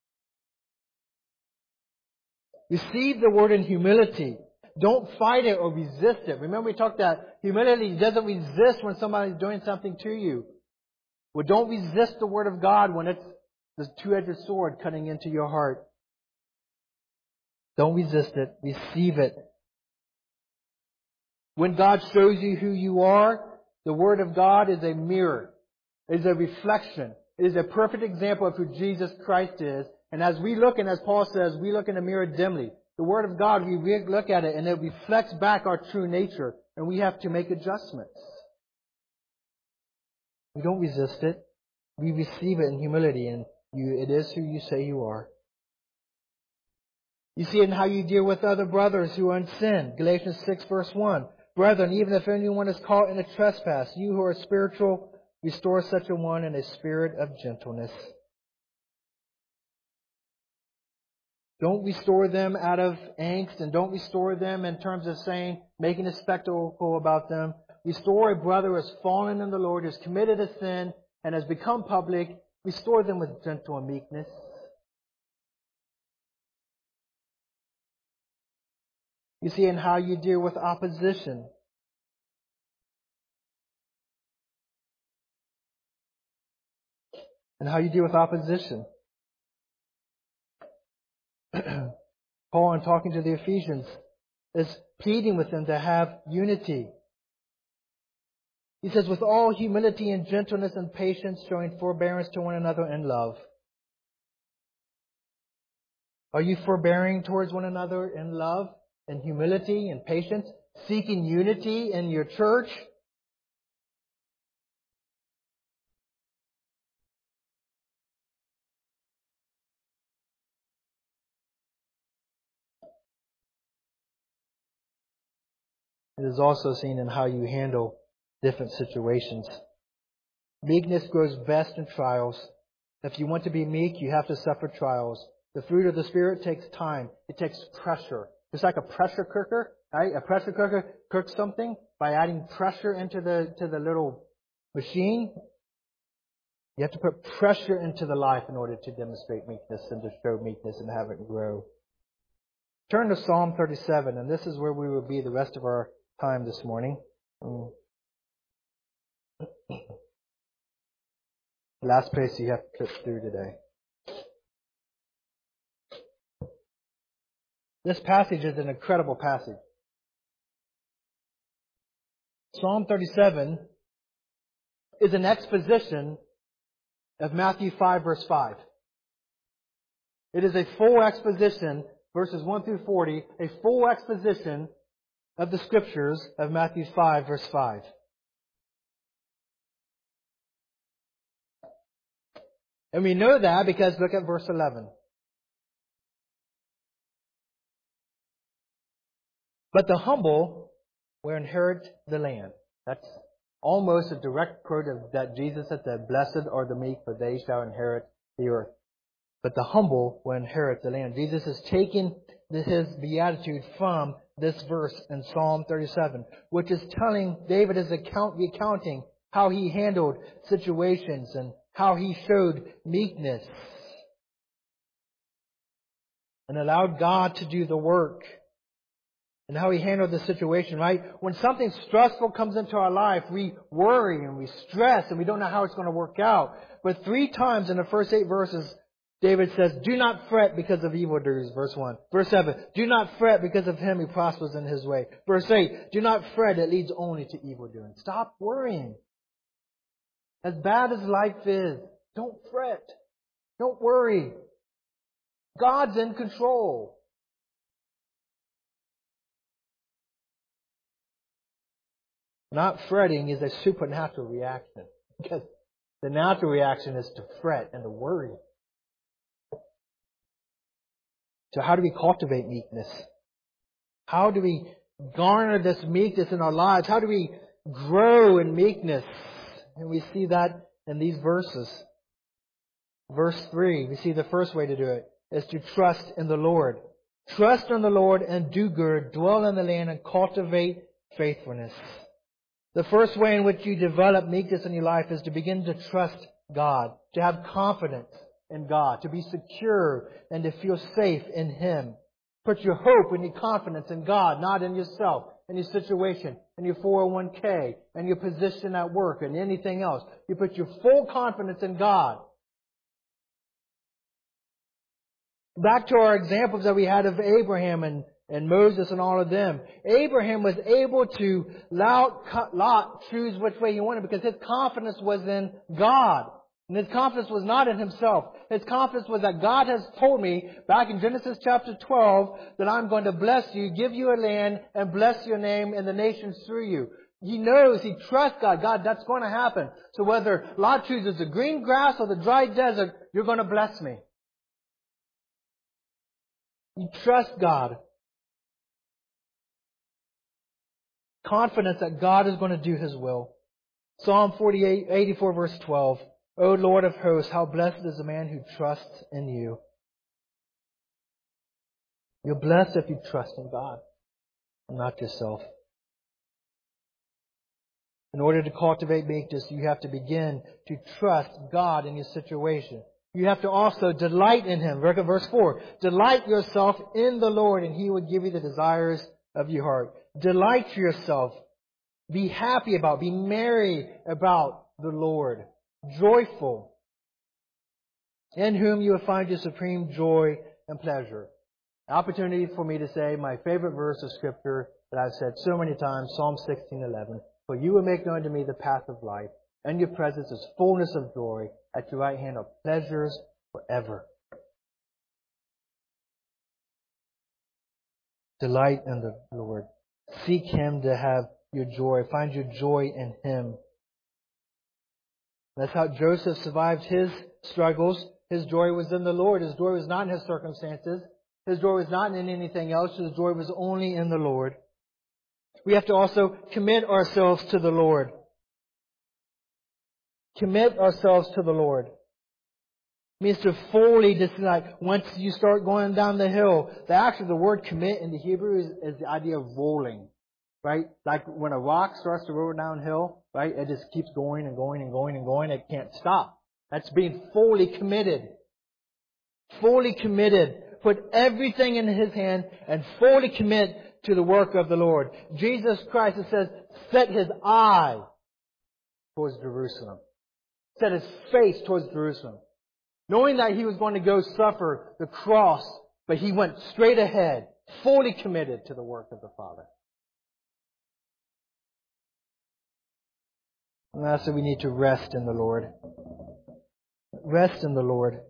Receive the word in humility. Don't fight it or resist it. Remember we talked that humility doesn't resist when somebody's doing something to you. Well, don't resist the word of God when it's the two-edged sword cutting into your heart. Don't resist it. Receive it. When God shows you who you are, the word of God is a mirror. It is a reflection. It is a perfect example of who Jesus Christ is. And as we look, and as Paul says, we look in the mirror dimly. The Word of God, we look at it and it reflects back our true nature. And we have to make adjustments. We don't resist it. We receive it in humility. And you, it is who you say you are. You see it in how you deal with other brothers who are in sin. Galatians six verse one. Brethren, even if anyone is caught in a trespass, you who are spiritual, restore such a one in a spirit of gentleness. Don't restore them out of angst, and don't restore them in terms of saying, making a spectacle about them. Restore a brother who has fallen in the Lord, who has committed a sin, and has become public. Restore them with gentle and meekness. You see in how you deal with opposition. And how you deal with opposition. Paul, in talking to the Ephesians, is pleading with them to have unity. He says, with all humility and gentleness and patience, showing forbearance to one another in love. Are you forbearing towards one another in love and humility and patience? Seeking unity in your church? It is also seen in how you handle different situations. Meekness grows best in trials. If you want to be meek, you have to suffer trials. The fruit of the Spirit takes time. It takes pressure. It's like a pressure cooker, right? A pressure cooker cooks something by adding pressure into the to the little machine. You have to put pressure into the life in order to demonstrate meekness and to show meekness and have it grow. Turn to Psalm thirty-seven, and this is where we will be the rest of our time this morning. Um, last place you have to click through today. This passage is an incredible passage. Psalm thirty-seven is an exposition of Matthew five verse five. It is a full exposition, verses one through forty, a full exposition of the Scriptures of Matthew five verse five. And we know that because look at verse eleven. But the humble will inherit the land. That's almost a direct quote of that Jesus had said, blessed are the meek, for they shall inherit the earth. But the humble will inherit the land. Jesus has taken his beatitude from this verse in Psalm thirty-seven, which is telling, David is account, recounting how he handled situations and how he showed meekness and allowed God to do the work. And how he handled the situation, right? When something stressful comes into our life, we worry and we stress and we don't know how it's going to work out. But three times in the first eight verses, David says, do not fret because of evildoers, verse one. Verse seven, do not fret because of him who prospers in his way. Verse eight, do not fret, it leads only to evildoing. Stop worrying. As bad as life is, don't fret. Don't worry. God's in control. Not fretting is a supernatural reaction. Because the natural reaction is to fret and to worry. So how do we cultivate meekness? How do we garner this meekness in our lives? How do we grow in meekness? And we see that in these verses. Verse three, we see the first way to do it is to trust in the Lord. Trust in the Lord and do good. Dwell in the land and cultivate faithfulness. The first way in which you develop meekness in your life is to begin to trust God, to have confidence in God, to be secure and to feel safe in Him. Put your hope and your confidence in God, not in yourself, in your situation, in your four oh one k, and your position at work, and anything else. You put your full confidence in God. Back to our examples that we had of Abraham and, and Moses and all of them. Abraham was able to Lot, Lot choose which way he wanted because his confidence was in God. And his confidence was not in himself. His confidence was that God has told me back in Genesis chapter twelve that I'm going to bless you, give you a land, and bless your name and the nations through you. He knows, he trusts God. God, that's going to happen. So whether Lot chooses the green grass or the dry desert, you're going to bless me. You trust God. Confidence that God is going to do His will. Psalm forty-eight, eighty-four verse twelve. O Lord of hosts, how blessed is the man who trusts in you. You're blessed if you trust in God and not yourself. In order to cultivate meekness, you have to begin to trust God in your situation. You have to also delight in Him. Look at verse four. Delight yourself in the Lord and He will give you the desires of your heart. Delight yourself. Be happy about, be merry about the Lord. Joyful. In whom you will find your supreme joy and pleasure. Opportunity for me to say my favorite verse of Scripture that I've said so many times, Psalm sixteen eleven. For you will make known to me the path of life, and your presence is fullness of joy. At your right hand are pleasures forever. Delight in the Lord. Seek Him to have your joy. Find your joy in Him. That's how Joseph survived his struggles. His joy was in the Lord. His joy was not in his circumstances. His joy was not in anything else. His joy was only in the Lord. We have to also commit ourselves to the Lord. Commit ourselves to the Lord. It means to fully, just like once you start going down the hill, the actually the word commit in the Hebrew is, is the idea of rolling. Right? Like when a rock starts to roll downhill, right? It just keeps going and going and going and going. It can't stop. That's being fully committed. Fully committed. Put everything in His hand and fully commit to the work of the Lord. Jesus Christ, it says, set His eye towards Jerusalem. Set His face towards Jerusalem. Knowing that He was going to go suffer the cross, but He went straight ahead, fully committed to the work of the Father. And lastly, we need to rest in the Lord. Rest in the Lord.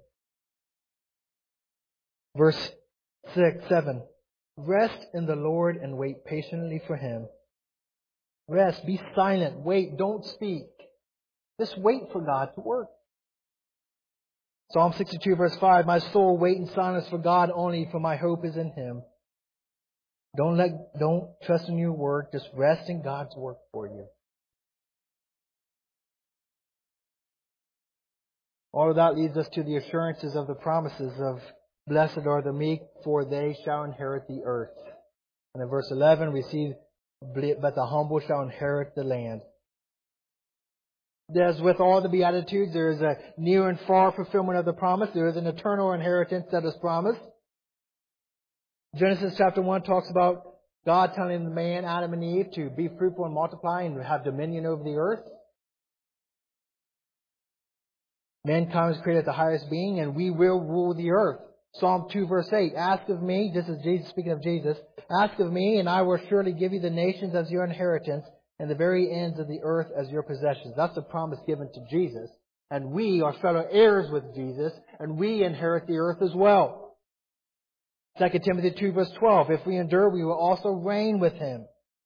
Verse six, seven. Rest in the Lord and wait patiently for Him. Rest. Be silent. Wait. Don't speak. Just wait for God to work. Psalm sixty-two verse five. My soul, wait in silence for God only, for my hope is in Him. Don't let, don't trust in your work. Just rest in God's work for you. All of that leads us to the assurances of the promises of blessed are the meek, for they shall inherit the earth. And in verse eleven we see, but the humble shall inherit the land. As with all the Beatitudes, there is a near and far fulfillment of the promise. There is an eternal inheritance that is promised. Genesis chapter one talks about God telling the man, Adam and Eve, to be fruitful and multiply and have dominion over the earth. Mankind was created the highest being, and we will rule the earth. Psalm two verse eight, ask of me, this is Jesus speaking of Jesus, ask of me, and I will surely give you the nations as your inheritance, and the very ends of the earth as your possessions. That's a promise given to Jesus. And we are fellow heirs with Jesus, and we inherit the earth as well. Second Timothy two verse twelve, if we endure, we will also reign with Him.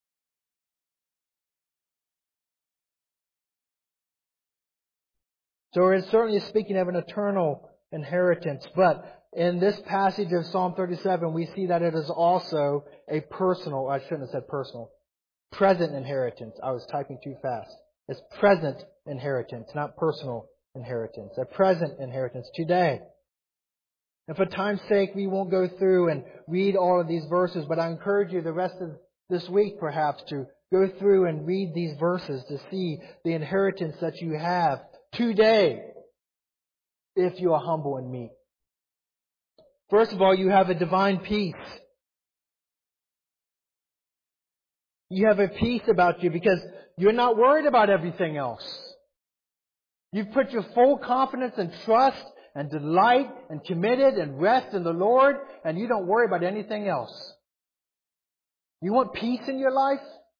So it is certainly speaking of an eternal inheritance. But in this passage of Psalm thirty-seven, we see that it is also a personal, I shouldn't have said personal, present inheritance. I was typing too fast. It's present inheritance, not personal inheritance. A present inheritance today. And for time's sake, we won't go through and read all of these verses, but I encourage you the rest of this week perhaps to go through and read these verses to see the inheritance that you have today if you are humble and meek. First of all, you have a divine peace. You have a peace about you because you're not worried about everything else. You've put your full confidence and trust and delight and committed and rest in the Lord, and you don't worry about anything else. You want peace in your life?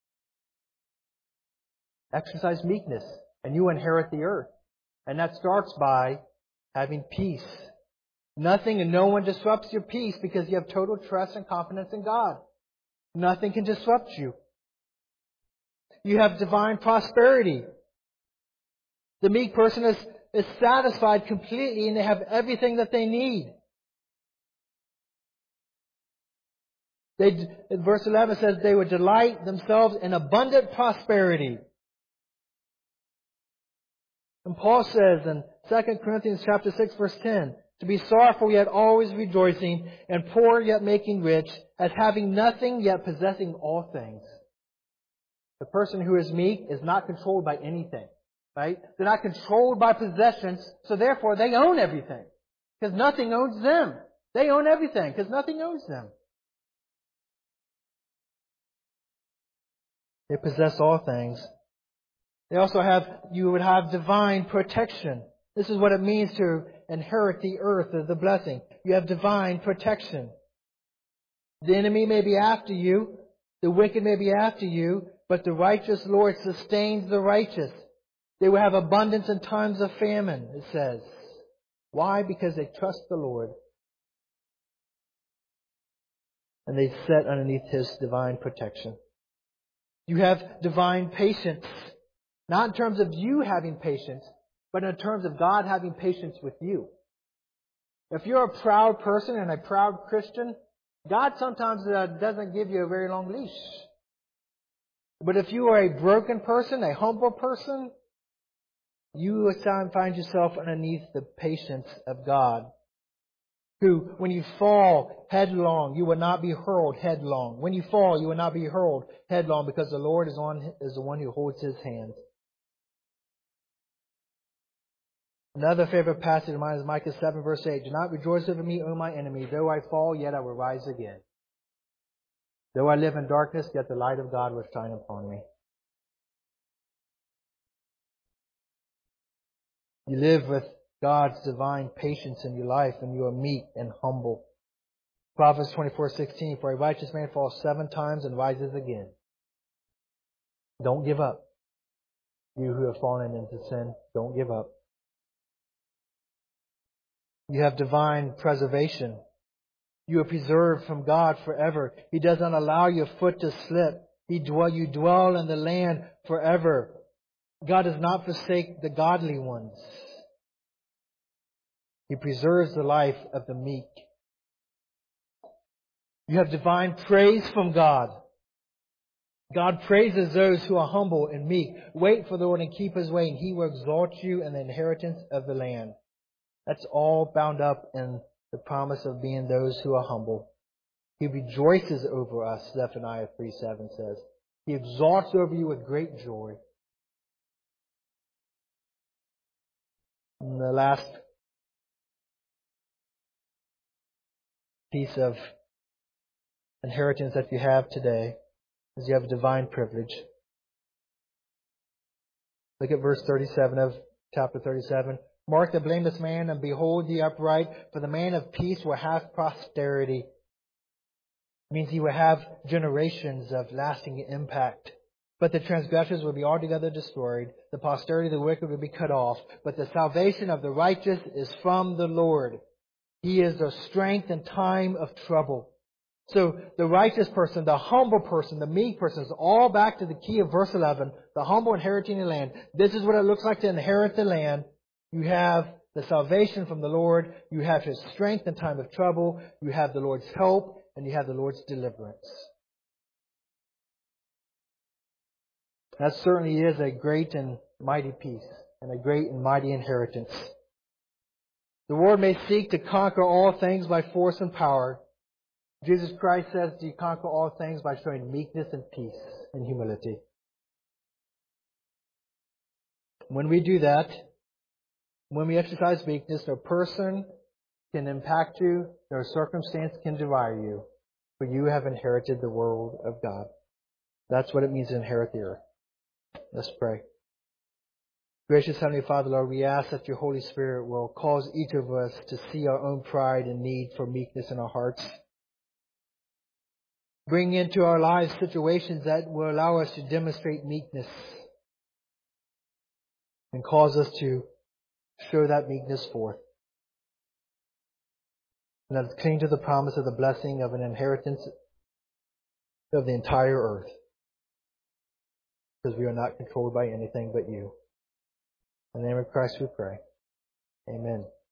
Exercise meekness, and you inherit the earth. And that starts by having peace. Nothing and no one disrupts your peace because you have total trust and confidence in God. Nothing can disrupt you. You have divine prosperity. The meek person is, is satisfied completely and they have everything that they need. They, verse eleven says they would delight themselves in abundant prosperity. And Paul says in Second Corinthians chapter six verse ten, to be sorrowful yet always rejoicing, and poor yet making rich, as having nothing yet possessing all things. The person who is meek is not controlled by anything. Right? They're not controlled by possessions, so therefore they own everything. Because nothing owns them. They own everything because nothing owns them. They possess all things. They also have, you would have divine protection. This is what it means to inherit the earth of the blessing. You have divine protection. The enemy may be after you. The wicked may be after you. But the righteous Lord sustains the righteous. They will have abundance in times of famine, it says. Why? Because they trust the Lord. And they sit underneath His divine protection. You have divine patience. Not in terms of you having patience, but in terms of God having patience with you. If you're a proud person and a proud Christian, God sometimes uh, doesn't give you a very long leash. But if you are a broken person, a humble person, you will find yourself underneath the patience of God. Who, when you fall headlong, you will not be hurled headlong. When you fall, you will not be hurled headlong because the Lord is on is the one who holds His hand. Another favorite passage of mine is Micah seven verse eight. Do not rejoice over me, O my enemy. Though I fall, yet I will rise again. Though I live in darkness, yet the light of God will shine upon me. You live with God's divine patience in your life, and you are meek and humble. Proverbs twenty-four sixteen, for a righteous man falls seven times and rises again. Don't give up. You who have fallen into sin, don't give up. You have divine preservation. You are preserved from God forever. He doesn't allow your foot to slip. He dwell, you dwell in the land forever. God does not forsake the godly ones. He preserves the life of the meek. You have divine praise from God. God praises those who are humble and meek. Wait for the Lord and keep His way, and He will exalt you in the inheritance of the land. That's all bound up in the promise of being those who are humble. He rejoices over us, Zephaniah three seven says. He exalts over you with great joy. And the last piece of inheritance that you have today is you have a divine privilege. Look at verse thirty-seven of chapter thirty-seven. Mark the blameless man and behold the upright, for the man of peace will have posterity. It means he will have generations of lasting impact. But the transgressors will be altogether destroyed. The posterity of the wicked will be cut off. But the salvation of the righteous is from the Lord. He is their strength in time of trouble. So the righteous person, the humble person, the meek person is all back to the key of verse eleven. The humble inheriting the land. This is what it looks like to inherit the land. You have the salvation from the Lord. You have His strength in time of trouble. You have the Lord's help. And you have the Lord's deliverance. That certainly is a great and mighty peace and a great and mighty inheritance. The world may seek to conquer all things by force and power. Jesus Christ says to conquer all things by showing meekness and peace and humility. When we do that, when we exercise meekness, no person can impact you, no circumstance can devour you, for you have inherited the world of God. That's what it means to inherit the earth. Let's pray. Gracious Heavenly Father, Lord, we ask that your Holy Spirit will cause each of us to see our own pride and need for meekness in our hearts. Bring into our lives situations that will allow us to demonstrate meekness and cause us to show that meekness forth. And let's cling to the promise of the blessing of an inheritance of the entire earth. Because we are not controlled by anything but you. In the name of Christ we pray. Amen.